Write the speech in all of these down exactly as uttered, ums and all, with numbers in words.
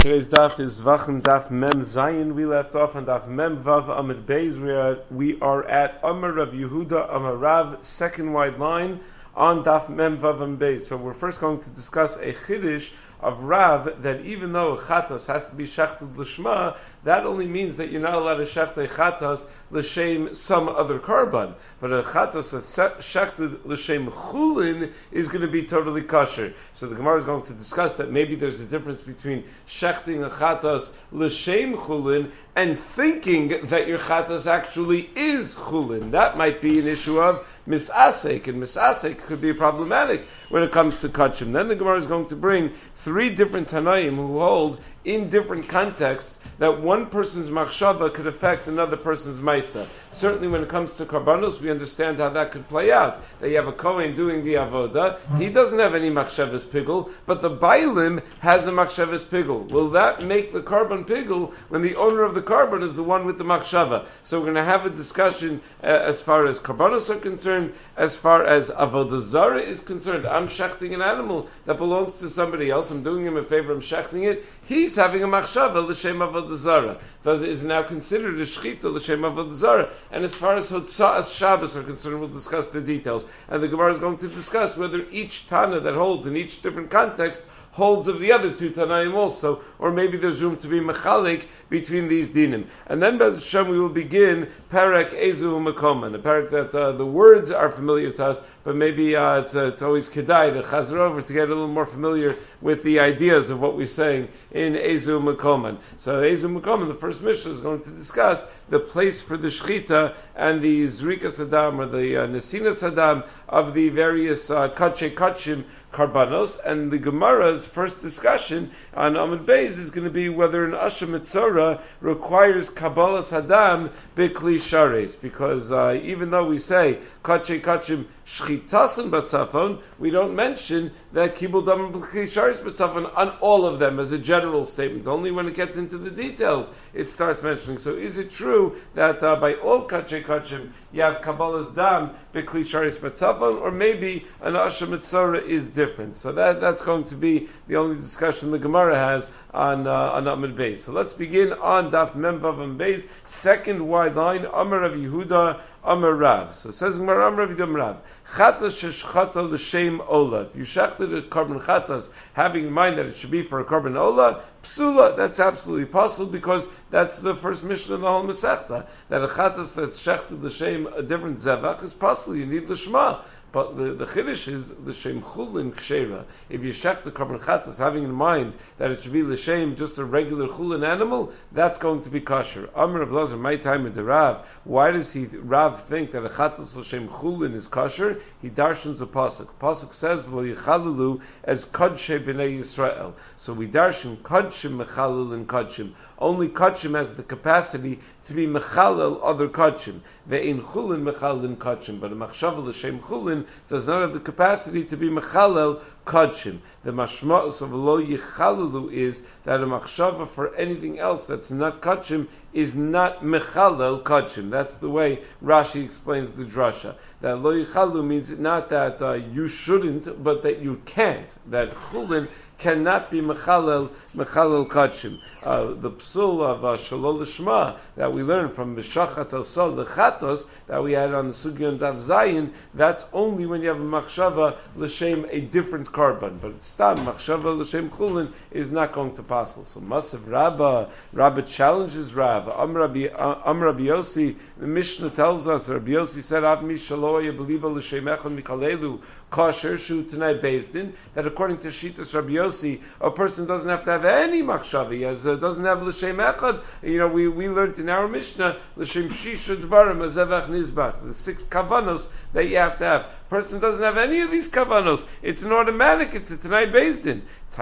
Today's daf is Vachim Daf Mem Zayin. We left off on Daf Mem Vav Amid Beis. We are we are at Amar Rav Yehuda Amar Rav, second wide line on Daf Mem Vav Amid Beis. So we're first going to discuss a chiddush of Rav that even though a chatos has to be shechted l'shma, that only means that you're not allowed to shecht a chatos l'shem some other korban. But a chatos that's shechted l'shem chulin is going to be totally kosher. So the Gemara is going to discuss that maybe there's a difference between shechting a chatos l'shem chulin and thinking that your chatos actually is chulin. That might be an issue of misasek, and misasek could be problematic when it comes to kachim. Then the Gemara is going to bring three different Tanaim who hold in different contexts that one person's machshava could affect another person's maisa. Certainly when it comes to karbanos, we understand how that could play out. That you have a Kohen doing the avoda, he doesn't have any machshavas pigul, but the bailim has a machshavas pigul. Will that make the karban pigul when the owner of the karban is the one with the machshava? So we're going to have a discussion uh, as far as karbanos are concerned, as far as avodah zara is concerned. I'm shechting an animal that belongs to somebody else. I'm doing him a favor. I'm shechting it. He's having a machshava l'shem avodah zara. Does is now considered a shechita l'shem avodah zara. And as far as hotza'as Shabbos are concerned, we'll discuss the details. And the Gemara is going to discuss whether each Tana that holds in each different context holds of the other two Tanaim also, or maybe there's room to be mechalik between these dinim. And then, Bez Hashem, we will begin Perek Ezu Makoman, a perek that uh, the words are familiar to us, but maybe uh, it's, uh, it's always kedai to chazer over to get a little more familiar with the ideas of what we're saying in Ezu Makoman. So Ezu Makoman, the first Mishnah, is going to discuss the place for the shchita and the zrika sadam or the uh, nesina sadam of the various uh, kache kachim karbanos, and the Gemara's first discussion on Amud Beis is going to be whether an Asha Mitzora requires Kabbalas Hadam Bikli Shares, because uh, even though we say Kache Kachim Shchitasan Batzafon, we don't mention that Kibul Dam Bikli Shares Batzafon on all of them as a general statement. Only when it gets into the details it starts mentioning. So is it true that uh, by all Kache Kachim you have Kabbalas Dam Bikli Shares Batzafon, or maybe an Asha Mitzora is different? So that that's going to be the only discussion the Gemara has on uh, on Amud Beis. So let's begin on Daf Mem Vav Amud Beis, second wide line. Amar Rav Yehuda Amar Rav. So it says Gemara Amar Rav Yehuda Amar Rav. Chatas sheshchata l'shem ola. If you shechted a carbon chatas, having in mind that it should be for a carbon ola, psula, that's absolutely possible, because that's the first mission of the whole Masechta. That a chatas that's shechted l'shem a different zevach is possible. You need l'shma. But the, the chiddush is l'shem chulin kshera. If you shech the carbon chatas having in mind that it should be l'shem just a regular chulin animal, that's going to be kosher. Amar Rav Elazar, my time with the Rav, why does he Rav think that a chatas l'shem chulin is kosher? He darshans a pasuk. Pasuk says v'yichalelu as kodshe b'nei Yisrael. So we darshan kodshim mechalel and kodshim. Only kodshim has the capacity to be mechalel other kodshim. Ve'in chulin mechalel and kodshim. But a machshava l'shem chulin does not have the capacity to be mechalel kodshim. The mashma'us of lo yichalelu is that a machshava for anything else that's not kodshim is not mechalel kodshim. That's the way Rashi explains the drasha. That lo yichalelu means not that uh, you shouldn't, but that you can't. That chulin cannot be mechalel mechalel kodshim. Uh, the psul of uh, shalol l'shma that we learned from Meshachat Osol Lechatos that we had on the Sugyan Dav Zayin, that's only when you have a machshava l'shem a different carbon. But stam machshava l'shem chulin is not going to passel. So Masav Rabba, Rabba challenges Rav. Am Rabbi, Am Rabbi Yossi, the Mishnah tells us, Rabbi Yossi said, Av mi shalo yebeliba l'shem echon mikalelu kosher shu tonight based in, that according to Shitas Rabbi Yossi, a person doesn't have to have any machshava. He has, uh, doesn't have l'shem echad. You know, we, we learned in our Mishnah l'shem shisha dvarim azevach nizbach, the six kavanos that you have to have. Person doesn't have any of these kavanos. It's an automatic. It's a tonight based in.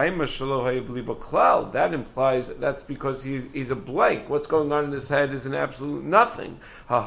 That implies that's because he's he's a blank. What's going on in his head is an absolute nothing.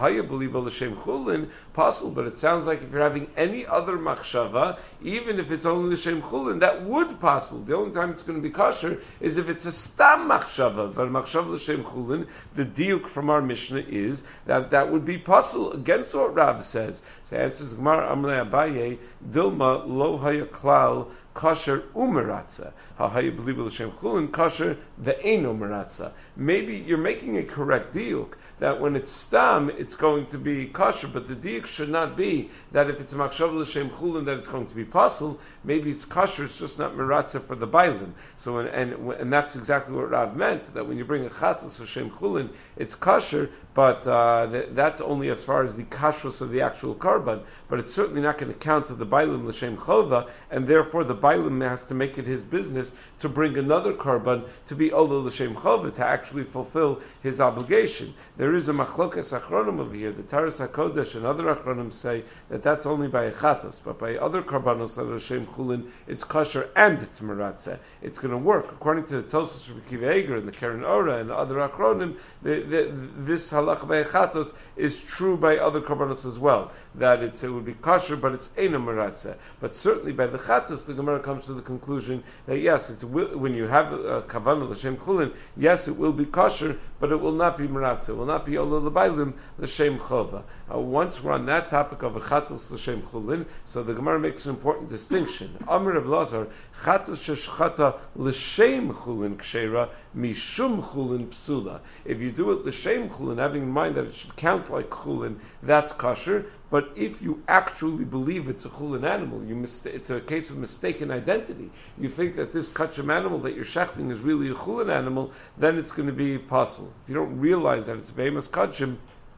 Possible, but it sounds like if you're having any other machshava, even if it's only l'shem chulin, that would possible. The only time it's going to be kosher is if it's a stam machshava. But machshava l'shem chulin, the diuk from our Mishnah is that that would be possible against what Rav says. So answers Gemara Amrei Abaye Dilma Lo Haya Klal kosher umeratza. Hahayu believe l'shem chulin kosher ve'eno meratza. Maybe you're making a correct diuk that when it's stam, it's going to be kosher, but the diuk should not be that if it's machshav l'shem chulin that it's going to be pasul. Maybe it's kosher, it's just not meratza for the bailim. So and, and and that's exactly what Rav meant, that when you bring a chatzos l'shem chulin, it's kosher, but uh, th- that's only as far as the kashrus of the actual karban, but it's certainly not going to count to the bailim l'shem chova, and therefore the bailim has to make it his business to bring another karban to be ola l'shem chova, to actually fulfill his obligation. There is a machlokas achronim over here. The Taras HaKodesh and other achronim say that that's only by a chatos, but by other karbanos that are l'shem chulin, it's kosher and it's meratzeh. It's going to work. According to the Tosfos Rabbi Akiva Eiger and the Keren Ora and other achronim, the, the, this halach by chatos is true by other karbanos as well. That it's, it would be kosher, but it's eina meratzeh. But certainly by the chatos, the Gemara comes to the conclusion that yes, it's when you have a kavanah l'shem chulin, yes, it will be kosher, but it will not be meratzeh. It will not be ola l'bailim l'shem chova. Uh, once we're on that topic of a chatos l'shem chulin, so the Gemara makes an important distinction. Amar Reb Lazar, chatos sheshchata l'shem chulin kshera mishum chulin psula. If you do it l'shem chulin, having in mind that it should count like chulin, that's kosher. But if you actually believe it's a chulin animal, you mis- it's a case of mistaken identity. You think that this kachim animal that you're shechting is really a chulin animal, then it's going to be possible. If you don't realize that it's famous kachim,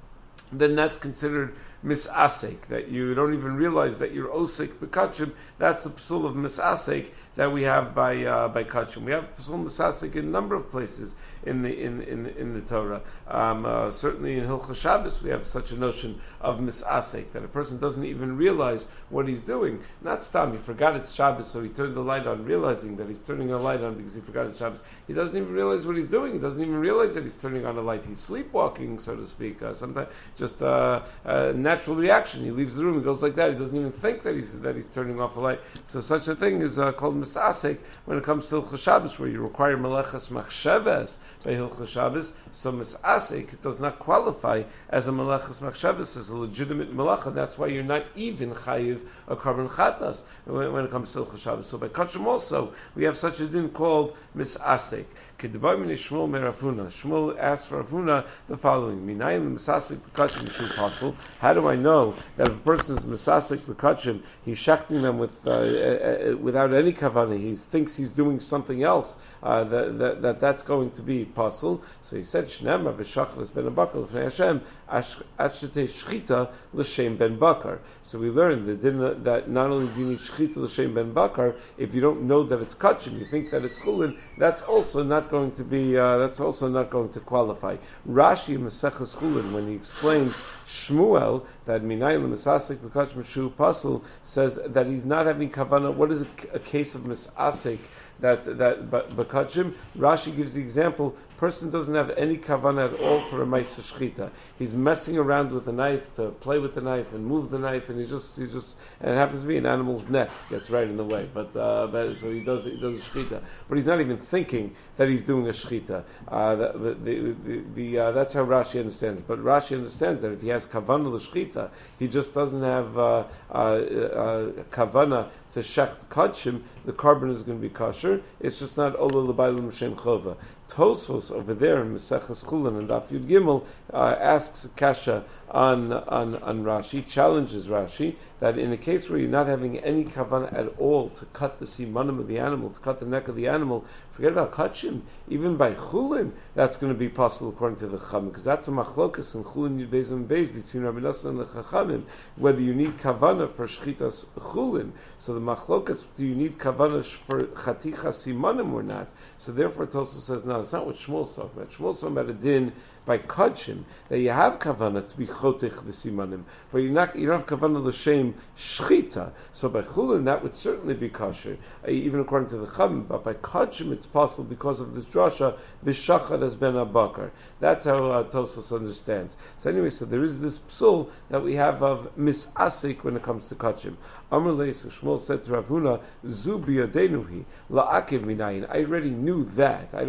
then that's considered misasek, that you don't even realize that you're osek b'kachim. That's the psul of misasek that we have by uh, by kachim. We have psul misasek in a number of places in the in in, in the Torah. Um, uh, certainly in Hilchos Shabbos we have such a notion of misasek, that a person doesn't even realize what he's doing. Not stam, he forgot it's Shabbos, so he turned the light on, realizing that he's turning a light on because he forgot it's Shabbos. He doesn't even realize what he's doing. He doesn't even realize that he's turning on a light. He's sleepwalking, so to speak. Uh, sometimes just uh, uh, natural reaction. He leaves the room, he goes like that. He doesn't even think that he's that he's turning off a light. So such a thing is uh, called misasek when it comes to Hilchos Shabbos, where you require melechas machshavas by Hilchos Shabbos. So misasek does not qualify as a melechas machshavas, as a legitimate melacha. That's why you're not even chayiv a karban chatas when, when it comes to Hilchos Shabbos. So by kachim also we have such a din called misasek. Shmuel merafuna. Shmuel asked for Ravuna the following: Minayim misasek v'kachim mishu pasul. How do I know that if a person is misasek v'kachim, he's shechting them with uh, uh, without any kavanah? He thinks he's doing something else. Uh, that, that, that that's going to be pasul. So he said, Shnema v'shachlas ben bakar l'fnei Hashem ashtei shchita l'shem ben bakar. So we learned that, didn't, that not only do you need shchita l'shem ben bakar, if you don't know that it's kachim, you think that it's chulin, that's also not going to be. Uh, that's also not going to qualify. Rashi in Maseches Chulin, when he explains Shmuel that minayim misasek v'kachim shu pasul, says that he's not having kavanah. What is a, a case of misasek? That that bakachim, Rashi gives the example. Person doesn't have any kavanah at all for a ma'aseh shchita. He's messing around with the knife to play with the knife and move the knife, and he just he just and it happens to be an animal's neck gets right in the way. But, uh, but so he does he does a shchita, but he's not even thinking that he's doing a shchita. Uh, the, the, the, the, uh, that's how Rashi understands. But Rashi understands that if he has kavanah l'shchita, he just doesn't have uh, uh, uh, kavanah to shecht kachim. The carbon is going to be kosher. It's just not ola l'baylim shem chova. Tosfos over there in Maseches Chulin and Daf Yud Gimel uh, asks Kasha on, on on Rashi, challenges Rashi that in a case where you're not having any kavanah at all to cut the simanim of the animal, to cut the neck of the animal, forget about kachim, even by chulin, that's going to be possible according to the Chachamim, because that's a machlokas in chulin yud beis and beis between Rabbi Nassan and the Chachamim, whether you need kavanah for shchitas chulin. So the machlokas, do you need kavanah for chaticha simanim or not? So therefore Tosfos says, no, that's not what Shmuel's talking about. Shmuel's talking about a din by kachim, that you have kavanah to be chotich the simanim, but you're not, you don't have kavanah l'shem shchita. So by chulin, that would certainly be kosher, uh, even according to the Chachamim. But by kachim, it's possible because of this drasha, v'shachad as ben abakar. That's how uh, Tosfos understands. So anyway, so there is this psul that we have of misasik when it comes to kachim. Amar leis, Shmuel said to Rav Huna, zu biyadenuhi la'akiv minayin. I already knew that. I don't need a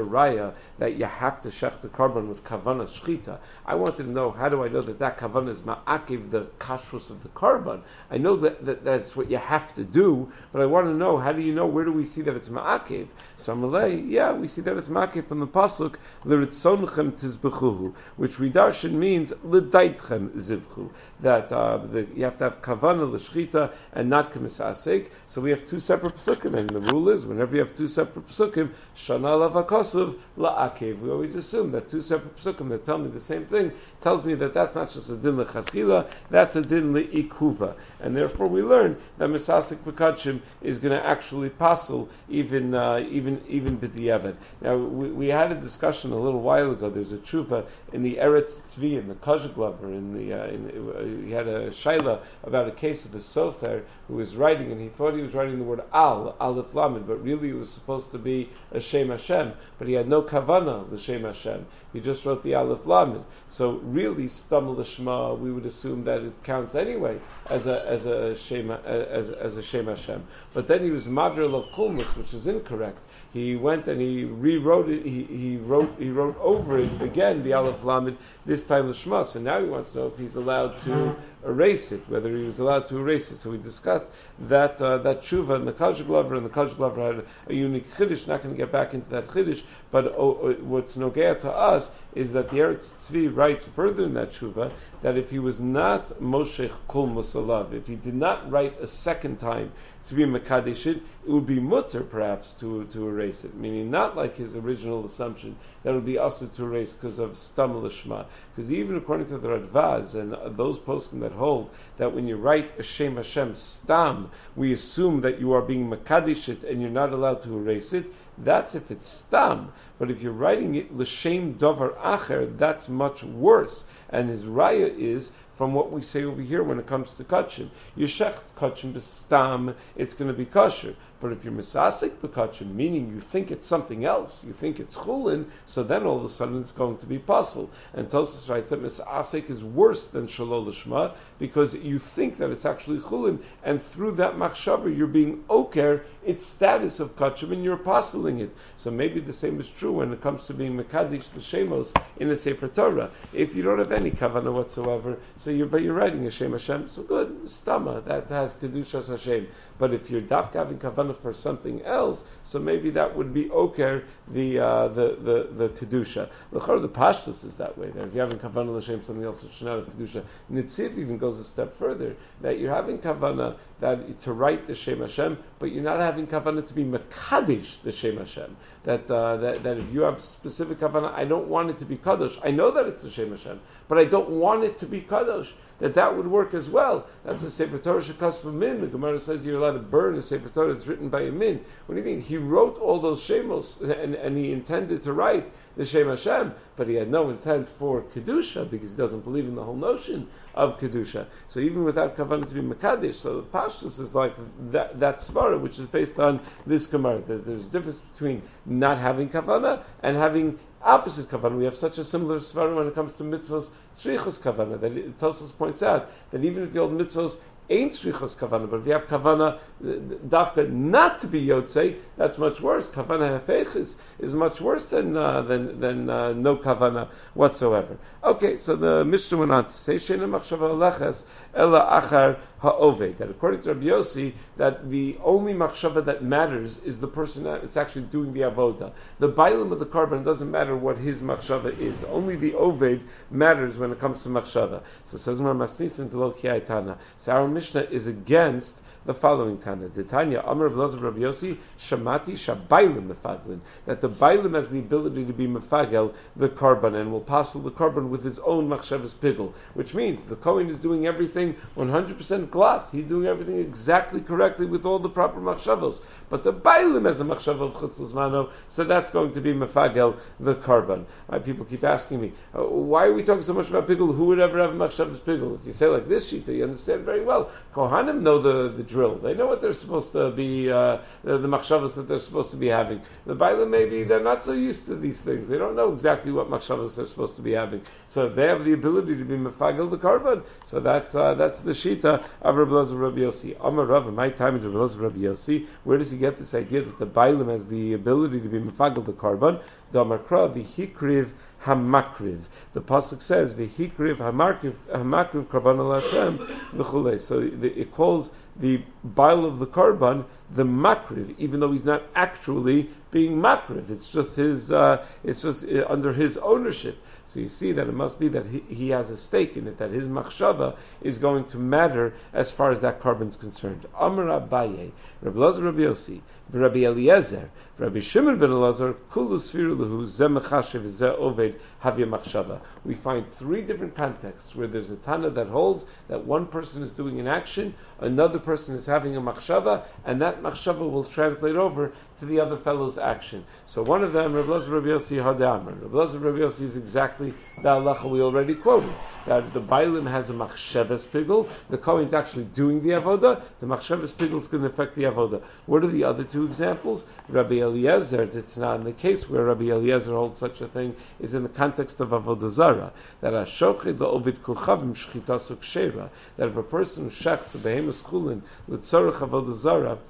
raya that you have to shech the carbon with kavana shchita. I wanted to know, how do I know that that kavana is ma'akiv the kashrus of the carbon? I know that, that that's what you have to do, but I want to know, how do you know, where do we see that it's ma'akiv? So Malay, yeah, we see that it's ma'akiv from the pasuk, l'ritzonechem tizbechuhu, which we darshan means l'daitchem zivchu, that uh, the, you have to have kavana l'shchita and not k'misasek. So we have two separate psukim, and the rule is, whenever you have two separate psukim, shana lavakasuv la'akev. We always assume that two separate psukim that tell me the same thing tells me that that's not just a din lechatchila, that's a din le'ikuva, and therefore we learn that misasek b'kachim is going to actually passel even uh, even even b'diavad. Now we, we had a discussion a little while ago. There's a tshuva in the Eretz Tzvi, in the Kozheglover, in the uh, in, uh, he had a shaila about a case of a sofer who was writing, and he thought he was writing the word al, aleph lamed, but really it was supposed to be a Shem Hashem, but he had no kavana l'Shem Hashem. He just wrote the aleph lamed. So really, stam l'shma, we would assume that it counts anyway as a as a Shem as as a Shem Hashem. But then he was madril of kulmus, which is incorrect. He went and he rewrote it. He, he wrote he wrote over it again the aleph lamed, this time l'shma. So now he wants to know if he's allowed to erase it, whether he was allowed to erase it. So we discussed that uh, that tshuva and the Kozheglover, and the Kozheglover had a, a unique chiddush. Not going to get back into that chiddush, but oh, what's nogea to us is that the Eretz Tzvi writes further in that tshuva that if he was not moshech kol musalav, if he did not write a second time to be mekadesh it, it would be mutter perhaps to to erase it, meaning not like his original assumption that it would be asur to erase because of stam l'shma. Because even according to the Radvaz and uh, those poskim that hold that when you write a Shem Hashem stam, we assume that you are being mekadesh it and you're not allowed to erase it. That's if it's stam. But if you're writing it l'shem davar acher, that's much worse. And his raya is from what we say over here when it comes to kachim. Yeshecht kachim b'stam, it's going to be kosher. But if you're misasik b'kachim, meaning you think it's something else, you think it's chulin, so then all of a sudden it's going to be pasul. And Tosfos writes that misasik is worse than shalol l'shma because you think that it's actually chulin, and through that machshava you're being oker its status of kachim and you're pasuling it. So maybe the same is true when it comes to being mekadesh the shemos in a Sefer Torah. If you don't have any kavanah whatsoever, so you're but you're writing a Shem Hashem, so good, stama, that has kedushas Hashem. But if you're dafka having kavanah for something else, so maybe that would be oker the uh, the the the kedusha. The the pashtus is that way. That if you're having kavanah l'shem something else, it should not have kedusha. Nitziv even goes a step further that you're having kavanah that to write the Shem Hashem, but you're not having kavanah to be mekadesh the Shem Hashem. That uh, that that if you have specific kavanah, I don't want it to be kadosh. I know that it's the Shem Hashem, but I don't want it to be kadosh. That that would work as well. That's a Sefer Torah shekas v'min. The Gemara says you're allowed to burn a Sefer Torah that's written by a min. What do you mean? He wrote all those shemos and, and he intended to write the Shem Hashem, but he had no intent for kedusha because he doesn't believe in the whole notion of kedusha. So even without kavanah to be mekadesh, so the pashtus is like that that svara which is based on this Gemara. There's a difference between not having kavanah and having opposite kavanah. We have such a similar svara when it comes to mitzvos tzrichos kavanah that Tosfos points out that even if the old mitzvos ain't tzrichos kavanah, but if you have kavanah dafka not to be yotzei, that's much worse. Kavanah hefeichis is much worse than uh, than than uh, no kavanah whatsoever. Okay, so the Mishnah went on to say sheina machshava leches ela achar ha'oved, that according to Rabbi Yossi, that the only machshava that matters is the person that's actually doing the avoda. The bailim of the carbon doesn't matter what his machshava is. Only the oved matters when it comes to machshava. So says Mar Masnisin to Lo Kiyaitana. So our Mishnah is against the following Tana. The Tanya, Amar of Lozav Rabbi Yossi, Shamati Shabaylim Mefaglin, that the Bailim has the ability to be Mefagel, the carbon, and will passel the carbon with his own Machshavas Pigel, which means the Kohen is doing everything one hundred percent glat. He's doing everything exactly correctly with all the proper Machshavos. But the Bailim has a Machshav of Chutz L'Zmano, so that's going to be Mefagel, the carbon. Right, people keep asking me, uh, why are we talking so much about Pigel? Who would ever have Machshavas Pigel? If you say like this, Shita, you understand very well. Kohanim know the, the drilled. They know what they're supposed to be, uh, the, the machshavas that they're supposed to be having. The Bailam, maybe they're not so used to these things. They don't know exactly what machshavas they're supposed to be having. So they have the ability to be mefagel the karban. So that uh, that's the shita of Rabbi Elazar Rabbi Yossi. Amar Rav, in my time is Rabbi Elazar Rabbi Yossi. Where does he get this idea that the Bailam has the ability to be mefagel the karban? Damakra v'hikriv hamakriv. The pasuk says v'hikriv hamakriv hamakriv karban al Hashem v'chulei. So the, it calls the bail of the karban the makriv, even though he's not actually being makriv. It's just his. Uh, it's just uh, under his ownership. So you see that it must be that he, he has a stake in it, that his machshava is going to matter as far as that karban is concerned. Amar Abaye, Rabbi Elazar Rabbi Yossi, Rabbi Eliezer, Rabbi Shimon ben Elazar, Kulu Sfiru Lahu, Zeh Mechashev, Zeh Oved, Havya Machshava. We find three different contexts where there's a Tana that holds that one person is doing an action, another person is having a machshava, and that machshava will translate over to the other fellow's action. So one of them, Rabbi Elazar Rabbi Yossi Hadamar. Rabbi Elazar Rabbi Yossi is exactly the halacha we already quoted, that the Bailim has a machshavas pigul, the Kohen's actually doing the avoda, the machshavas pigul is going to affect the avoda. What are the other two examples? Rabbi Eliezer, it's not in the case where Rabbi Eliezer holds such a thing, is in the context of avodah zara, that a shoched la'ovid kuchavim shchita sukshera, that if a person who shechts a behemoth chulin l'tzorach avodah zara,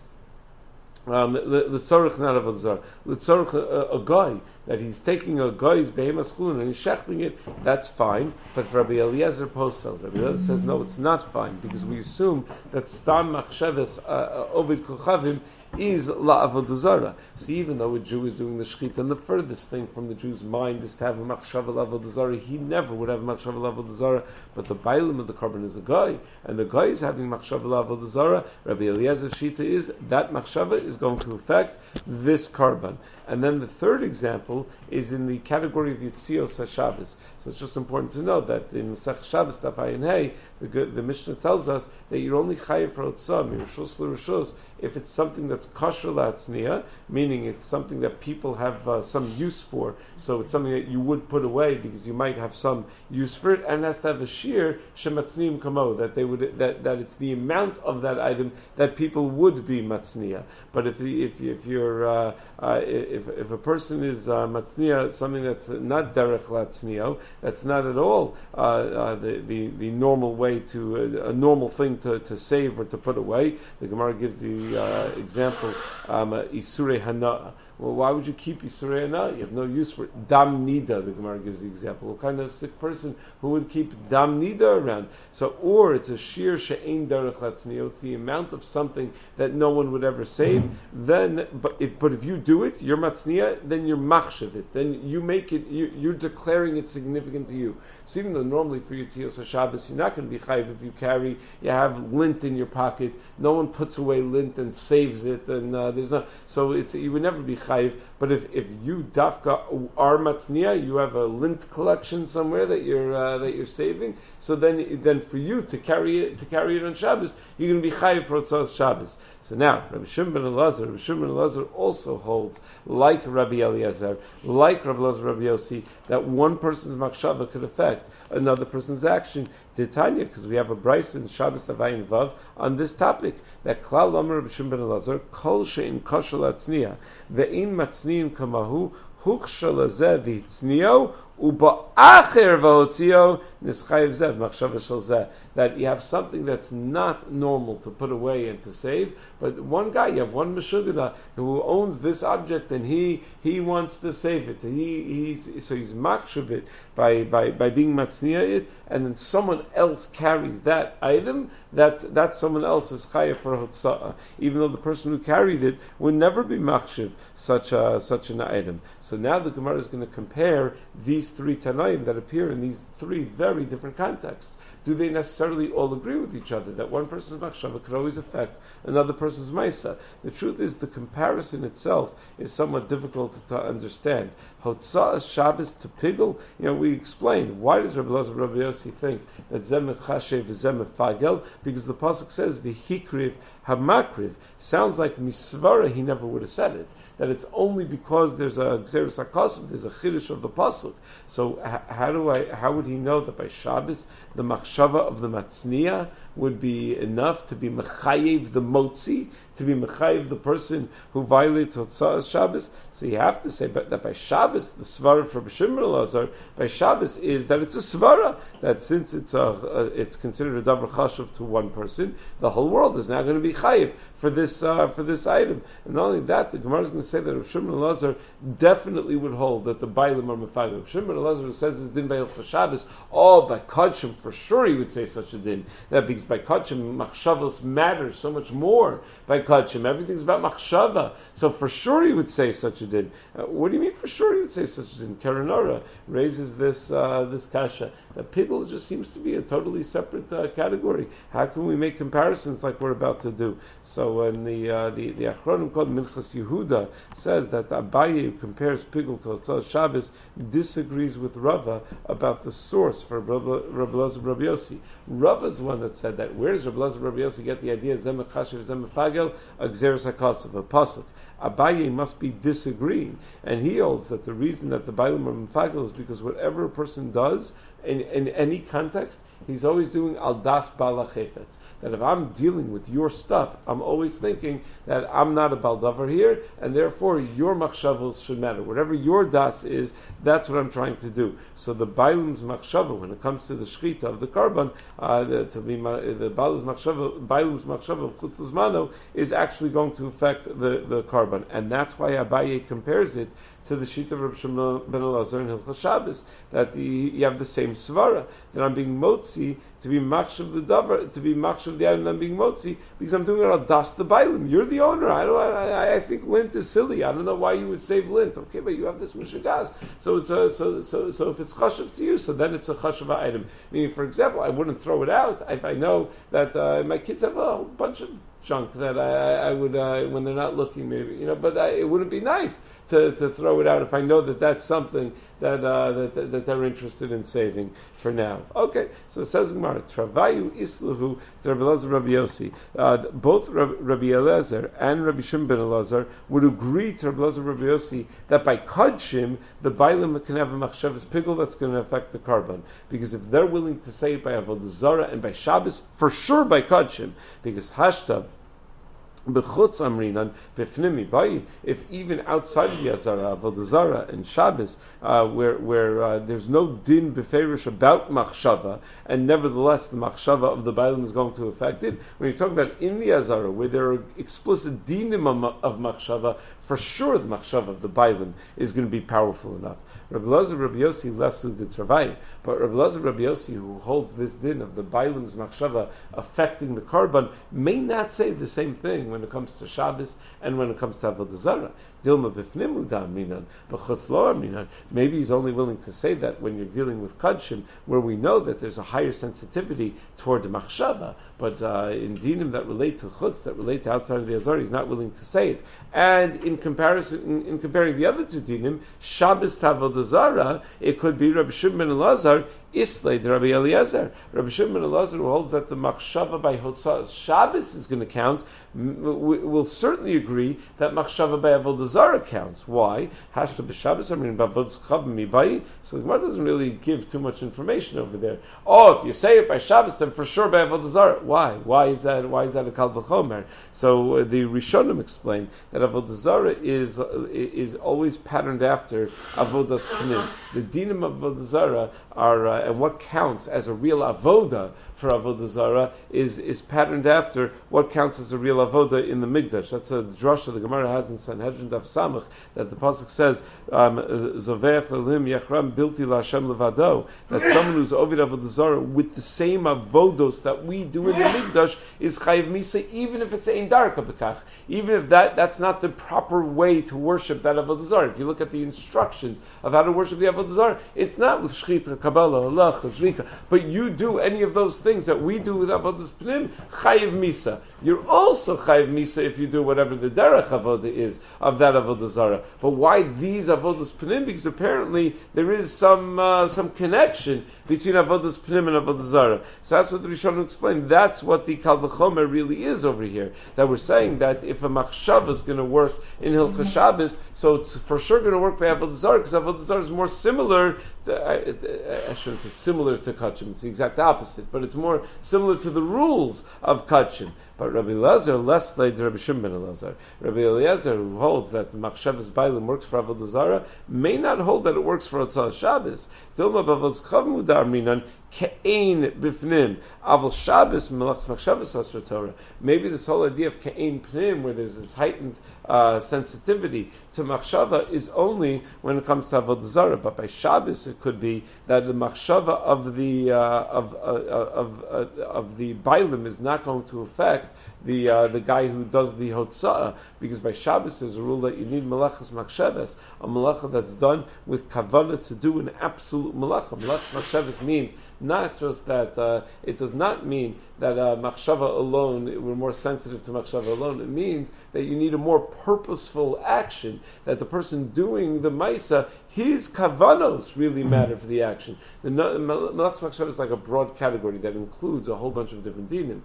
Um, L'tzorich not avodah zara, l'tzorich a, a guy that he's taking a guy's behemoth chulin and he's shechting it, that's fine. But for Rabbi Eliezer posel, Rabbi Eliezer says no, it's not fine, because we assume that stam machshavas ovid kuchavim is la avodah zara. So even though a Jew is doing the shechita, and the furthest thing from the Jew's mind is to have a machshava avodah zara, he never would have a machshava avodah zara. But the bailim of the karban is a guy, and the guy is having machshava avodah zara. Rabbi Eliezer's shita is that machshava is going to affect this karban. And then the third example is in the category of Yitzios HaShabbos. So it's just important to know that in Masech Shabbos Daf Ayin Hey, the, the Mishnah tells us that you're only chayiv for Otzah, Mirishus L'Rishus, if it's something that's kosher la'atzniya, meaning it's something that people have uh, some use for, so it's something that you would put away because you might have some use for it, and it has to have a shear shematzniim kamo, that they would that, that it's the amount of that item that people would be matzniya. But if the, if if you're uh, uh, if if a person is uh, matzniya, something that's not derech la'atzniya, that's not at all uh, uh, the, the the normal way to uh, a normal thing to, to save or to put away. The Gemara gives the Uh, example, um, uh, Isurei Hana. Well, why would you keep Isurei Hana? You have no use for it. Dam Nida, the Gemara gives the example. What kind of sick person who would keep Dam Nida around? So, or it's a Shir She'ein Derech Latzniyah, it's the amount of something that no one would ever save. Mm-hmm. Then, but if, but if you do it, you're Matzniya, then you're Machshav it. Then you make it, you, you're declaring it significant to you. So even though normally for Yitzios HaShabbos, you're not going to be chayiv if you carry, you have lint in your pocket, no one puts away lint and saves it, and uh, there's not, so it's, you would never be chayiv. But if, if you dafka are matzniya, you have a lint collection somewhere that you're uh, that you're saving, so then then for you to carry it to carry it on Shabbos, you're going to be chayiv for Otzos Shabbos. So now Rabbi Shimon ben Elazar, Rabbi Shimon ben Elazar also holds, like Rabbi Eliezer, like Rabbi Elazar Rabbi Yossi, that one person's machshava could affect another person's action. Titania, because we have a brayso in Shabbos Avayin Vav on this topic, that Klal Amar Rabbi Shimon ben Elazar, Kol she'in kosher latzniya, ve'in matzniyin kamahu, huchsha lazeh v'hitzniyo, uba'acher v'hotzio, nischayiv zeh, machshava shel zeh. That you have something that's not normal to put away and to save, but one guy, you have one meshugada who owns this object and he he wants to save it. He he's so he's machshav it by by by being matzniya it, and then someone else carries that item, that that someone else is chayav for hotzah, even though the person who carried it would never be machshav such a such an item. So now the Gemara is going to compare these three tanaim that appear in these three very different contexts. Do they necessarily all agree with each other that one person's machshava could always affect another person's maisa? The truth is, the comparison itself is somewhat difficult to understand. Hotzah Shabbos to pigel, you know, we explained why does Rabbi Elazar Rabbi Yossi think that zeh mechashev v'zeh mefagel? Because the pasuk says v'hikriv hamakriv. Sounds like misvara, he never would have said it. that it's only because there's a Gzeres HaKosov, there's a Chiddush of the Pasuk. So h- how do I, how would he know that by Shabbos, the Machshava of the Matzniya would be enough to be Mechayev the Motzi, to be Mechayev the person who violates Hotzah Shabbos? So you have to say but that by Shabbos, the Svara for B'Shimon Elazar, by Shabbos is that it's a Svara, that since it's a, a it's considered a Davar Chashuv to one person, the whole world is now going to be Chayev for this uh, for this item. And not only that, the Gemara is going to say that B'Shimon Elazar definitely would hold that the Bailim are Mefagel. B'Shimon Elazar says this din by Hilchos Shabbos, oh, by Kodshim, for sure he would say such a din. That because by Kodshim, Machshavos matters so much more by Kodshim. Everything's about Machshava. So for sure he would say such a din. Uh, what do you mean for sure he would say such a din? Karanora raises this uh, this kasha. That Pigel just seems to be a totally separate uh, category. How can we make comparisons like we're about to do? So when the uh, the, the Achronim called Minchas Yehuda says that Abaye, who compares Pigel to Hotzah Shabbos, disagrees with Rava about the source for Rabbi Elazar Rabbi Yossi. Rava's the one that said that. Where does Rabbi Elazar Rabbi Yossi get the idea Zem Chashiv Zem Fagel a Gzeres HaKosov, a pasuk? Abaye must be disagreeing, and he holds that the reason that the Bailim are Mefagel is because whatever a person does in, in any context, he's always doing al das bala chefetz. That if I'm dealing with your stuff, I'm always thinking that I'm not a baldavar here, and therefore your machshavos should matter. Whatever your das is, that's what I'm trying to do. So the bailim's machshava, when it comes to the shchita of the karban, uh, the, to be the bailim's machshava, bailim's machshava of chutz l'zmano is actually going to affect the the karban, and that's why Abaye compares it to the sheet of Reb Shimon ben Elazar in Hilchos Shabbos, that you, you have the same svara, that I'm being motzi to be machshav the davar, to be machshav the item, I'm being motzi because I'm doing it on das the bailim. You're the owner. I don't. I, I think lint is silly. I don't know why you would save lint. Okay, but you have this mishagas. So it's a, so so so if it's chashav to you, so then it's a chashav item. Meaning, for example, I wouldn't throw it out if I know that uh, my kids have a whole bunch of junk that I, I would uh, when they're not looking, maybe, you know, but I, it wouldn't be nice to, to throw it out if I know that that's something that uh, that, that they're interested in saving for now. Okay, so it says Gemara, Travayu Islahu to Rabbi Elazar Rabbi Yossi. Uh, both Rabbi Elazar and Rabbi Shimon ben Elazar would agree to Rabbi Elazar Rabbi Yossi that by Kodshim the Bailim can have a machshavas pigel that's going to affect the karban, because if they're willing to say it by Avodah Zarah and by Shabbos, for sure by Kodshim, because Hashtab B'chutz amrinan b'fnimi bayi. If even outside of Yazara, Avodah Zarah, and Shabbos, uh, where where uh, there's no din beferish about machshava, and nevertheless the machshava of the bailim is going to affect it. When you talk about in the Yazara, where there are explicit dinim of machshava, for sure the machshava of the bailim is going to be powerful enough. Rabbi Elazar Rabbi Yossi lesu de travay, but Rabbi Elazar Rabbi Yossi, who holds this din of the bailim's machshava affecting the karban, may not say the same thing when it comes to Shabbos and when it comes to Avodah Zarah. Dilma b'fnimu da'aminan, b'chutz lo aminan. Maybe he's only willing to say that when you're dealing with Kodshim, where we know that there's a higher sensitivity toward the machshava, but uh, in dinim that relate to chutz, that relate to outside of the Azar, he's not willing to say it. And in comparison, in, in comparing the other two dinim, Shabbos to Avodah Zarah, it could be Rabbi Shimon ben Elazar Islay de Rabbi Eliezer. Rabbi Shimon ben Elazar, who holds that the machshava by Hotzah Shabbos is going to count, will certainly agree that machshava by Avodah Zarah counts. Why? Hashta b'Shabbos, I mean, b'Avodah Chav mibai. So the Gemara doesn't really give too much information over there. Oh, if you say it by Shabbos, then for sure by Avodah Zarah. Why? Why is that? Why is that a kal v'chomer? So uh, the Rishonim explain that Avodah Zarah is uh, is always patterned after Avodas Pnim. The dinim of Avodah Zarah are uh, and what counts as a real avoda for Avodah Zarah is, is patterned after what counts as a real avoda in the Mikdash. That's a drasha the Gemara has in Sanhedrin Daf Samach, that the pasuk says, Zoveach l'lim yachram bilti la'Hashem levado, that someone who's ovid Avodah Zarah with the same avodos that we do in the Mikdash is chayiv misa, even if it's ein darka b'kach, even if that, that's not the proper way to worship that Avodah Zarah. If you look at the instructions of how to worship the Avodah Zarah, it's not with shchita kabbalah Halach, Zrika, but you do any of those things that we do with Avodas Pnim, Chayiv Misa. You're also Chayiv Misa if you do whatever the Derech Avodah is of that Avodah Zarah. But why these Avodas Pnim? Because apparently there is some uh, some connection between Avodas Pnim and Avodah Zarah. So that's what the Rishonim explained. That's what the Kal V'chomer really is over here. That we're saying that if a machshava is going to work in Hilchos Shabbos, so it's for sure going to work by Avodah Zarah, because Avodah Zarah is more similar to, I, I shouldn't say similar to Kachim, it's the exact opposite, but it's more similar to the rules of Kachim. But Rabbi Eliezer, less like Rabbi Shimon ben Eliezer, Rabbi Eliezer, who holds that the machshavas bailim works for Avodah Zarah, may not hold that it works for Otzal Shabbos. Dilma bavos chav mudar minan ke'ein bifnim aval Shabbos melachs machshavas asr Torah. Maybe this whole idea of ke'ein pnim, where there's this heightened uh, sensitivity to machshava, is only when it comes to Avodah Zarah. But by Shabbos, it could be that the machshava of the uh, of uh, of uh, of the bailim is not going to affect the uh, the guy who does the hotzah, because by Shabbos there's a rule that you need malachas machshavas, a malacha that's done with kavanah to do an absolute malacha. Malachas machshavas means not just that, uh, it does not mean that uh, machshava alone, we're more sensitive to machshava alone. It means that you need a more purposeful action, that the person doing the maisa, his kavanos really matter for the action. The malachas machshava is like a broad category that includes a whole bunch of different dinim.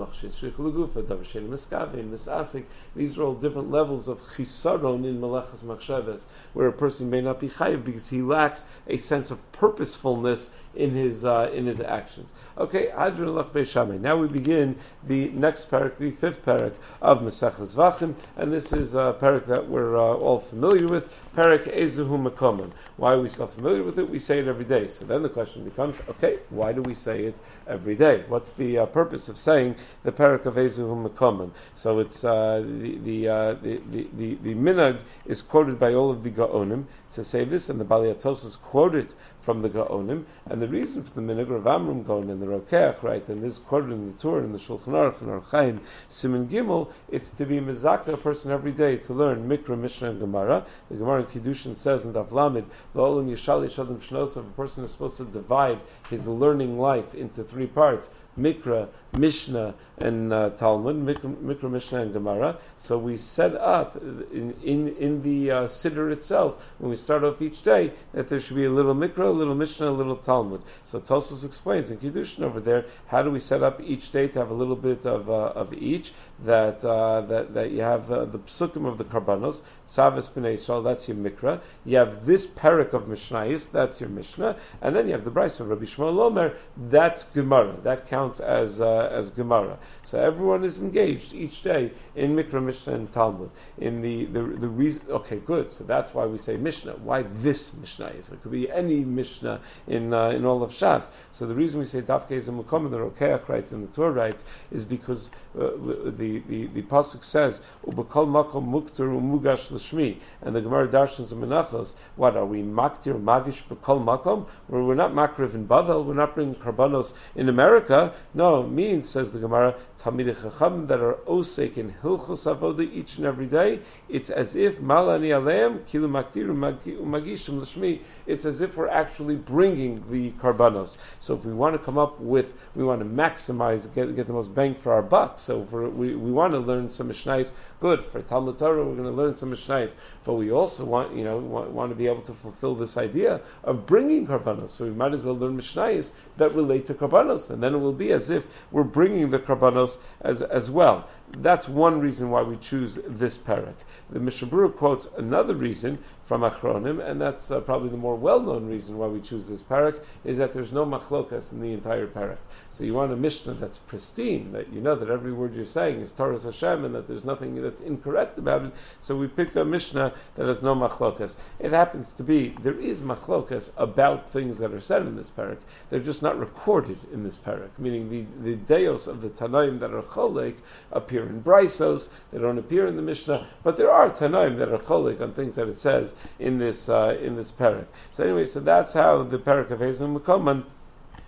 These are all different levels of chisaron in malachas machshavas, where a person may not be chayiv because he lacks a sense of purposefulness in his uh, in his actions. Okay, Hadron Lach Beishamay. Now we begin the next parak, the fifth parak of Maseches Zvachim, and this is a parak that we're uh, all familiar with. Parak Ezuhu Makomon. Why are we so familiar with it? We say it every day. So then the question becomes, okay, why do we say it every day? What's the uh, purpose of saying the parak of Ezuhu Makomon? So it's uh, the the, uh, the the the the minhag is quoted by all of the Gaonim to say this, and the Bali Atos is quoted from the Gaonim, and the reason for the minhag, Rav Amram Gaon and the Rokeach, right, and this is quoted in the Torah, in the Shulchan Aruch, and Orach Chaim, Siman Gimel, it's to be mezaka a person every day to learn Mikra, Mishnah, and Gemara. The Gemara in Kiddushin says in Daf Lamed, V'olam Yishal Yishadam Shnosav, a person is supposed to divide his learning life into three parts: Mikra, Mishnah, and uh, Talmud, Mikra, Mikra, Mishnah, and Gemara. So we set up in in, in the uh, Siddur itself, when we start off each day, that there should be a little Mikra, a little Mishnah, a little Talmud. So Tosfos explains in Kiddushin over there, how do we set up each day to have a little bit of uh, of each, that uh, that that you have uh, the Psukim of the Karbanos, Savas B'nai Yisrael, that's your Mikra. You have this parak of Mishnayis, that's your Mishnah, and then you have the Brayso of Rabbi Shmuel Omer, that's Gemara. That counts as uh, as Gemara. So everyone is engaged each day in Mikra, Mishnah, and Talmud. In the, the, the reason, okay, good. So that's why we say Mishnah. Why this Mishnah is? It could be any Mishnah in uh, in all of Shas. So the reason we say Dafke is a Mukom, the Rokeach writes and the Torah writes, is because uh, the, the, the Pasuk says, Ubakal Makom Mukter Umugash L'Shmi, and the Gemara Darshans and Menachos, what are we, Maktir, Magish, Bakal Makom? We're, we're not Makriv in Bavel, we're not bringing Karbanos in America. No, it means, says the Gemara, Talmidei Chacham that are osek in Hilchos Avoda each and every day, it's as if Malani Aleim Kilu Maktir Umagishim L'Shmi. It's as if we're actually bringing the Karbanos. So if we want to come up with, we want to maximize, get, get the most bang for our buck. So for, we we want to learn some Mishnayos. Good, for Talmud Torah we're going to learn some Mishnayos, but we also want, you know, want, want to be able to fulfill this idea of bringing Karbanos. So we might as well learn Mishnayos that relate to Karbanos, and then it will be as if we're bringing the Karbanos as as well. That's one reason why we choose this parak. The Mishnah Berurah quotes another reason from Achronim, and that's uh, probably the more well-known reason why we choose this parak, is that there's no machlokas in the entire parak. So you want a Mishnah that's pristine, that you know that every word you're saying is Torah Hashem, and that there's nothing that's incorrect about it. So we pick a Mishnah that has no machlokas. It happens to be, there is machlokas about things that are said in this parak. They're just not recorded in this parak, meaning the, the deos of the Tanaim that are cholek appear in Braisos, they don't appear in the Mishnah, but there are Tanaim that are cholek on things that it says in this uh, in this parak. So anyway, so that's how the parak of Ezuhu Makomon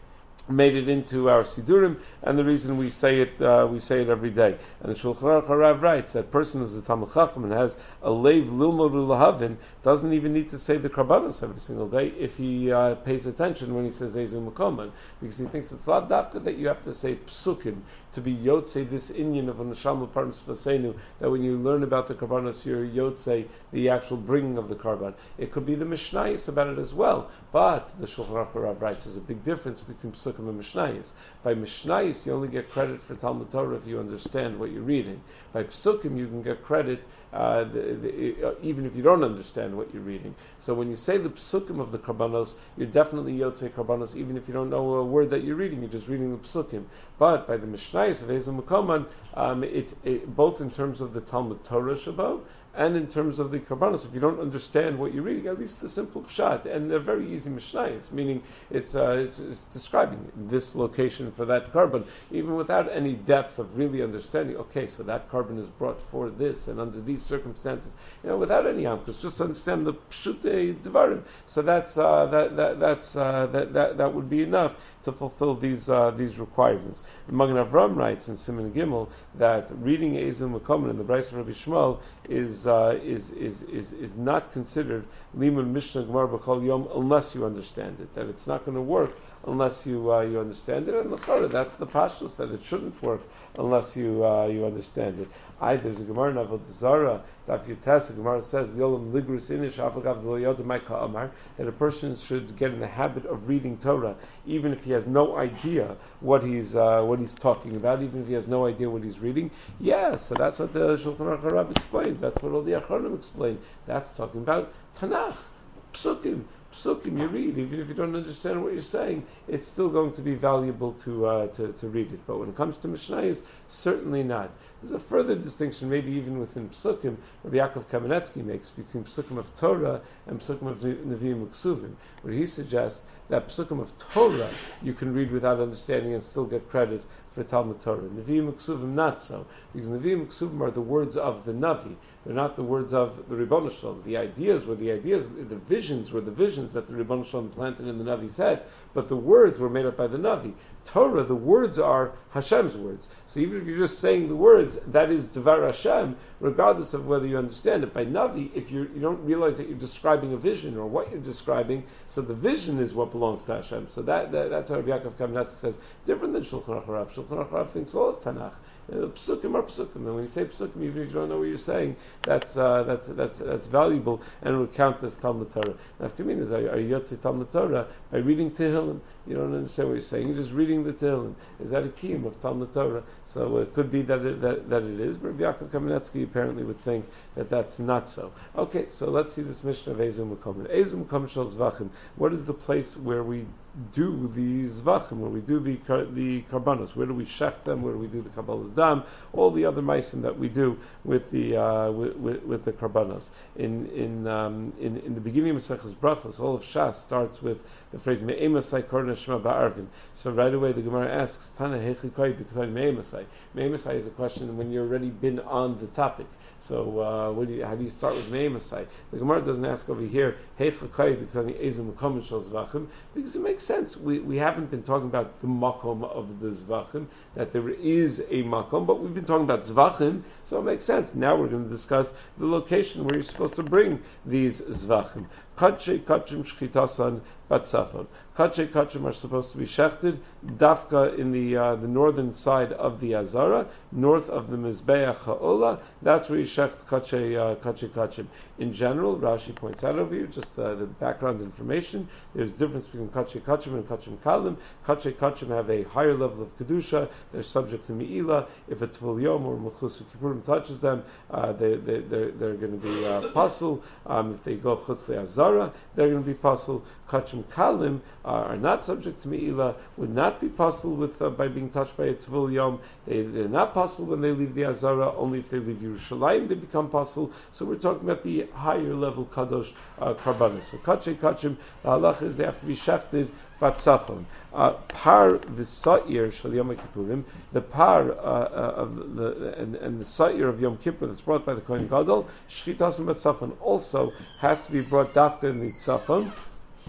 made it into our Sidurim, and the reason we say it, uh, we say it every day. And the Shulchan Aruch Harav writes that person who's a Talmid Chacham and has a leiv lilmod ulahavin doesn't even need to say the Karbanos every single day if he uh, pays attention when he says Ezu Makoman, because he thinks it's lav dafka that you have to say psukim to be yotzei this inyan of a neshama parmas vasenu, that when you learn about the Karbanos you're yotzei the actual bringing of the Karban. It could be the Mishnayos about it as well, but the Shulchan Aruch Harav writes there's a big difference between psukim and Mishnayos. By Mishnayos, you only get credit for Talmud Torah if you understand what you're reading. By Psukim, you can get credit uh, the, the, uh, even if you don't understand what you're reading. So when you say the Psukim of the Karbanos, you're definitely Yotzei Karbanos, even if you don't know a word that you're reading, you're just reading the Psukim. But by the Mishnayos of Ezu Makoman, um, it, it, both in terms of the Talmud Torah Shabbat, and in terms of the Karbanos, if you don't understand what you're reading, at least the simple pshat, and they're very easy mishnayos, meaning it's, uh, it's, it's describing this location for that carbon, even without any depth of really understanding. Okay, so that carbon is brought for this and under these circumstances, you know, without any amkus, just understand the pshutei devarim. So that's uh, that that that's uh, that that that would be enough to fulfill these uh, these requirements. Magen Avram writes in Siman Gimel that reading Ezu Makoman in the Brayso of Rabbi Shmuel is uh, is is is is not considered limud Mishnah Gemara b'Kol Yom unless you understand it. That it's not going to work unless you uh, you understand it. And l'chara, that's the pashtus, that it shouldn't work unless you uh, you understand it. I there's a Gemara in Avodah Zarah, Daf Yutes, the Gemara says Yolam Ligrus Inish Avagav D'Loyod Maika Amar, that a person should get in the habit of reading Torah even if he has no idea what he's uh, what he's talking about, even if he has no idea what he's reading. Yeah, so that's what the Shulchan Aruch Harav explains. That's what all the Achronim explain. That's talking about Tanakh, Psukim. Psukim you read, even if you don't understand what you're saying, it's still going to be valuable to uh, to, to read it. But when it comes to Mishnayos, certainly not. There's a further distinction, maybe even within Psukim, Rabbi Yaakov Kamenetsky makes between Psukim of Torah and Psukim of Nevi'im Uksuvim, where he suggests that Psukim of Torah you can read without understanding and still get credit for Talmud Torah. Nevi'im Uksuvim not so, because Nevi'im Uksuvim are the words of the Navi. They're not the words of the Ribono Shalom. The ideas were the ideas, the visions were the visions that the Ribono Shalom planted in the Navi's head, but the words were made up by the Navi. Torah, the words are Hashem's words. So even if you're just saying the words, that is Devar Hashem, regardless of whether you understand it. By Navi, if you you don't realize that you're describing a vision or what you're describing, so the vision is what belongs to Hashem. So that, that that's how Rabbi Yaakov Kamenetsky says, different than Shulchan Aruch Harav. Shulchan Aruch Harav thinks all of Tanakh. Uh, psukim are psukim, and when you say psukim, even if you don't know what you're saying, that's uh, that's that's that's valuable, and it will count as Talmud Torah. Now, if Kamin is are you Yotzi Talmud Torah by reading Tehillim, you don't understand what you're saying. You're just reading the Tehillim. Is that a kiyum of Talmud Torah? So it could be that it, that, that it is. But Rabbi Yaakov Kamenetsky apparently would think that that's not so. Okay, so let's see this Mishnah of Ezu Makoman. Ezu Makoman Shel Zvachim. What is the place where we do the zvachim, where we do the the karbanos? Where do we shech them? Where do we do the kabbalas dam? All the other meisim that we do with the uh, with, with, with the karbanos. In in, um, in in the beginning of Maseches Brachos, all of Shas starts with the phrase me'emasai korna shema ba'arvin. So right away the Gemara asks, Tana hechi koy dekatani me'emasai. Me'emasai is a question when you've already been on the topic. So uh, what do you, how do you start with me'emasai? The Gemara doesn't ask over here hechi koy dekatani ezu makom shel zvachim, because it makes sense. We we haven't been talking about the makom of the zvachim, that there is a makom, but we've been talking about zvachim, so it makes sense. Now we're going to discuss the location where you're supposed to bring these zvachim. Kachei kachim shchitasan batzafon. Kachei kachim are supposed to be shechted dafka in the uh, the northern side of the Azara, north of the Mizbeach Ha'ola. That's where you shecht kachei uh, kachei kachim. In general, Rashi points out over here just uh, the background information. There's a difference between kachei kachim and kachim kalim. Kachei kachim have a higher level of kedusha. They're subject to meila. If a tvul yom or mechus kippurim touches them, uh, they, they they're they're going to be uh, pasul. Um, if they go chutz the Azara, they're going to be pasul. Kachim kalim uh, are not subject to meila, would not be pasul with uh, by being touched by a tvul yom. They they're not pasul when they leave the Azara. Only if they leave Yerushalayim they become pasul. So we're talking about the higher level kadosh uh, karbanos. So kachei kachim, the halacha is they have to be shechted batzafon. Uh, par v'sa'ir shel Yom Kippurim, the par uh, uh, of the and, and the sa'ir of Yom Kippur that's brought by the Kohen Gadol, shchitasim batzafon also has to be brought dafka in the tzafon.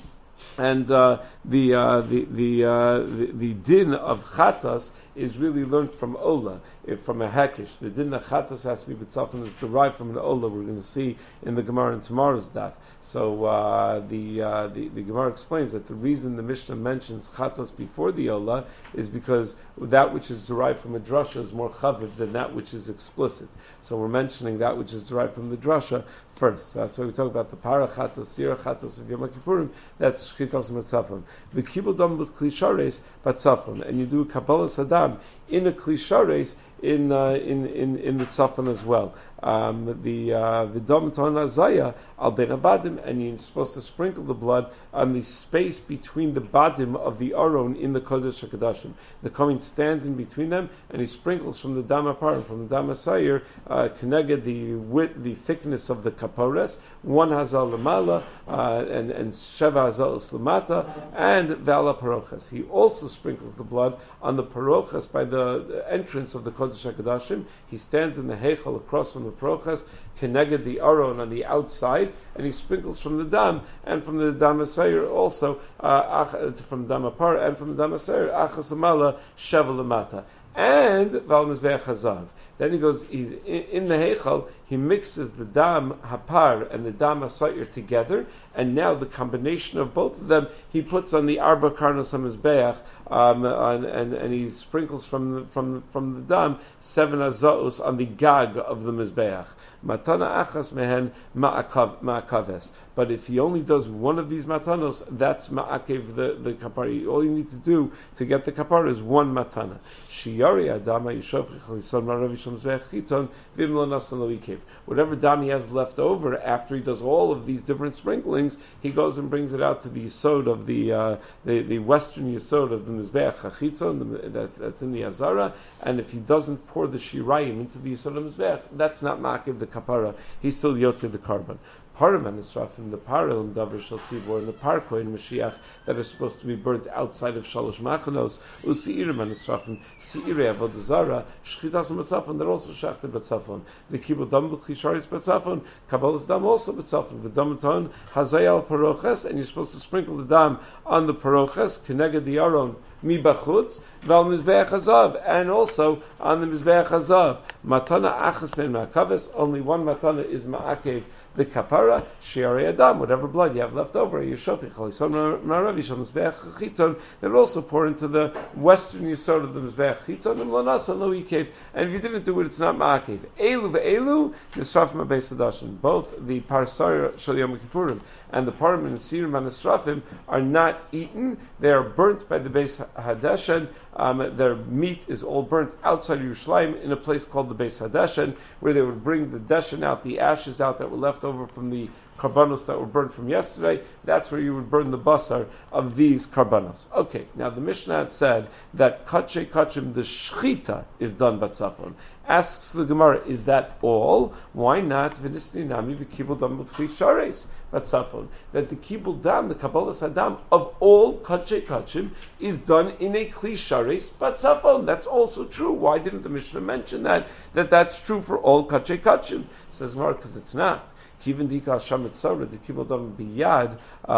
And uh, the, uh, the the uh, the the din of chatas is really learned from Ola, if from a hekish. The din of chatas has to be b'tzafon is derived from an Ola. We're going to see in the Gemara in tomorrow's daf. So uh, the, uh, the the Gemara explains that the reason the Mishnah mentions chatas before the Ola is because that which is derived from a drasha is more chaviv than that which is explicit. So we're mentioning that which is derived from the drasha first. So that's why we talk about the para chatas, sira chatas of Yom Kippurim. That's shchitas matzafon. The kibul dam with klishares batzafon, and you do kabbalah sadam in a klishares in uh, in in in the tzafon as well. Um, the v'dam ton azaya al ben abadim, and you're supposed to sprinkle the blood on the space between the badim of the aron in the kodesh hakadashim. The kohen stands in between them, and he sprinkles from the dam apar, from the dam asayir, uh, connected the width, the thickness of the kapores, one hazal lamala, uh, and and sheva hazal lamata, and vala parochas. He also sprinkles the blood on the parochas by the entrance of the kodesh hakadashim. He stands in the heichal across from the parochas, connected the aron on the outside, and he sprinkles from the dam and from the dam asayir also, uh, from the dam apar and from the dam asayir achas lamala sheva lamata. And val mizbeach hazav. Then he goes, he's in, in the heichal, he mixes the dam hapar and the dam asayir together, and now the combination of both of them he puts on the arba karnos hamizbeach, um, and, and and he sprinkles from the, from from the dam seven azaos on the gag of the mizbeach. Matana achas mehen ma'akaves. But if he only does one of these matanos, that's ma'akev the, the kapara. All you need to do to get the kapara is one matana. Shiyari adama yishov chalison marav yishom zveich chitzon vim lo nasan lo ikev. Whatever dam he has left over after he does all of these different sprinklings, he goes and brings it out to the yisod of the uh, the, the western yisod of the mizbeach hachitzon. That's that's in the azara. And if he doesn't pour the shirayim into the yisod of the mizbeach, that's not ma'akev the kapara. He's still yotze the carbon. Paraman is in the parel and davar shel tzibor and the parko in Mashiach that are supposed to be burnt outside of shalosh machanos. Usiiraman is rafim siirei avodah zara shchitas matzafon. They're also shachted batzafon. The kibul dam b'klisharis batzafon. Kabbalas dam also batzafon. The damaton hazayal paroches, and you're supposed to sprinkle the dam on the paroches keneged the aron mi bachutz val mizbeach hazav, and also on the mizbeach hazav. Matana achas ben ma'akaves. Only one matana is ma'akev the kapara, shi'arei adam, whatever blood you have left over, yishofi chalison marav yishom mizbeach chitzon, they'll also pour into the western yisod of the mizbeach chitzon, and lo nasan lo ikev, and if you didn't do it, it's not ma'akev. Elu ve'elu, nisrafim ha'beis hadashim. Both the parsar shel Yom Kippurim and the parim and sirim and nisrafim are not eaten, they are burnt by the beis hadashen. Um, their meat is all burnt outside of Yerushalayim in a place called the Beis Hadashen, where they would bring the deshen out, the ashes out that were left over from the karbanos that were burnt from yesterday. That's where you would burn the basar of these karbanos. Okay, now the Mishnah had said that kache kachim, the shchita, is done batzafon. Asks the Gemara, is that all? Why not v'nisni nami v'kibul dam b'klishares batzafon? That the kibul dam, the kabbalas hadam of all kache kachim is done in a klishares batzafon. That's also true. Why didn't the Mishnah mention that? That that's true for all kache kachim? Says Gemara, because it's not. Kivin dika Asham Mitzora, the Kibul Dam Biyad,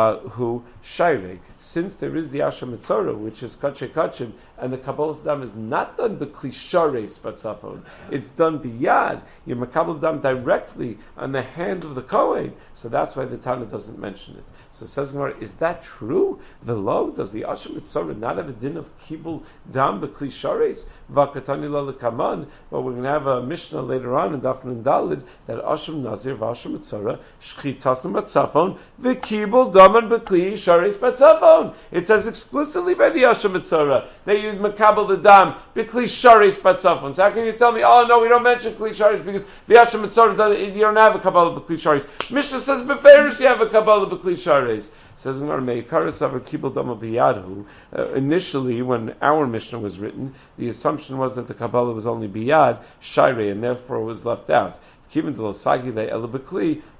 who Shaire. Since there is the Asham Mitzora, which is Kache Kachim, and the Kabbalas Dam is not done B'Klishares Batzafon, it's done Biyad, you Makabal Dam directly on the hand of the Kohen. So that's why the Tana doesn't mention it. So says Gemara, is that true? Velo, does the Asham Mitzora not have a din of Kibul Dam B'Klishares? Vakatani Lalakaman, but we're going to have a Mishnah later on in Daf Nun Dalid that Asham Nazir, Vasham Mitzora, Shchitas Matzafon, V'Kibul Daman B'Kli Shares Batzafon. It says explicitly by the Asham Mitzora that you makabel the dam B'Kli Shares Batzafon. So how can you tell me, oh no, we don't mention Kli Shares because the Asham Mitzora, you don't have a Kabbalah B'Kli Shares. Mishnah says B'Ferus you have a Kabbalah B'Kli Shares. Says uh, initially, when our Mishnah was written, the assumption was that the Kabbalah was only biyad, shire, and therefore was left out. Kibin de losagi le elabekli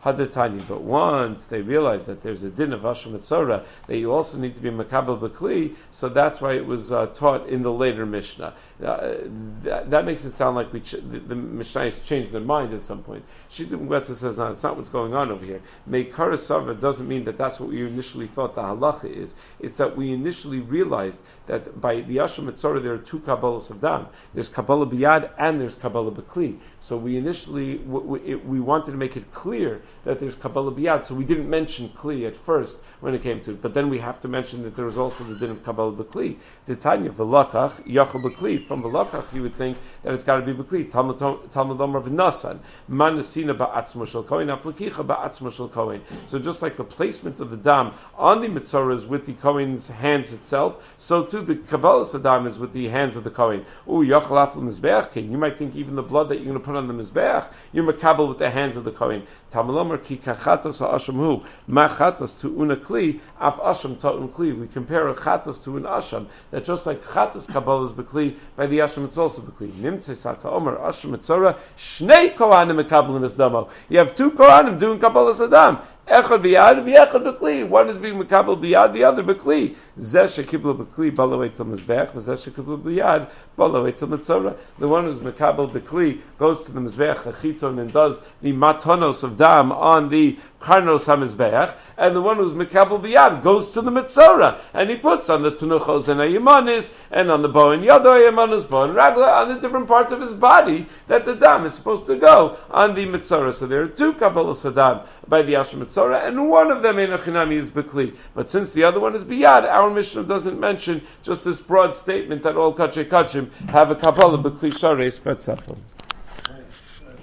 Hadatani. But once they realize that there's a din of Asham Mitzora, that you also need to be Makabel B'Kli, so that's why it was uh, taught in the later Mishnah. Uh, that, that makes it sound like we ch- the, the Mishnah has changed their mind at some point. Shita Mugwetza says, no, it's not what's going on over here. Meikara Sava doesn't mean that that's what we initially thought the halacha is. It's that we initially realized that by the Asham Mitzora there are two Kabbalas of Dam. There's Kabbalah Biyad and there's Kabbalah B'Kli. So we initially, we, we, we wanted to make it clear that there's Kabbalah Biyad, so we didn't mention Kli at first when it came to it. But then we have to mention that there was also the din of Kabbalah B'Kli. The Tanya V'lakach Yachal B'Kli. From V'lakach you would think that it's got to be B'Kli. Talmud Omer V'Nasan Man Nesina Ba'atzmo Shel Kohen Aflakicha Ba'atzmo Shel Kohen. So just like the placement of the dam on the Mitzorah is with the Kohen's hands itself, so too the Kabbalah Sadam is with the hands of the Kohen. Ooh, Yachal Afla Mizbeach. You might think even the blood that you're going to put on the Mizbeach, you're Makabel with the hands of the Kohen. Talmud Omer Ki Kachatos Ha'asham Hu Ma Chatos to Una Kli Af Asham Ta'un Kli. We compare a Chatos to an Asham, that just like Chatos Kabbalah is B'Kli, by the Asham it's also B'Kli. Nimtze Sata Omer Asham Mitzorah Shnei Kohanim Mekabel in Damo. You have two Kohanim doing Kabbalah Sadam. Echad biyad, v'echad b'kli. One is being mekabel biyad, the other b'kli. Zeh shekibla b'kli, bala eitzel mizbeach, v'zeh shekibla biyad, bala eitzel mitzorah. The one who's mekabel b'kli goes to the mizbeach achitzon and does the matanos of dam on the karnos hamizbeach, and the one who's mekabel biyad goes to the mitzorah and he puts on the tunuchos and ayamanis and on the bow and yado ayamanis, bow and ragla, on the different parts of his body that the dam is supposed to go on the mitzorah. So there are two kabbalah sadam by the Asham Mitzorah, and one of them in Achinami is B'Kli. But since the other one is Biyad, our Mishnah doesn't mention just this broad statement that all Kachay Kachim have a Kabbalah B'Kli Shareis Betzafel.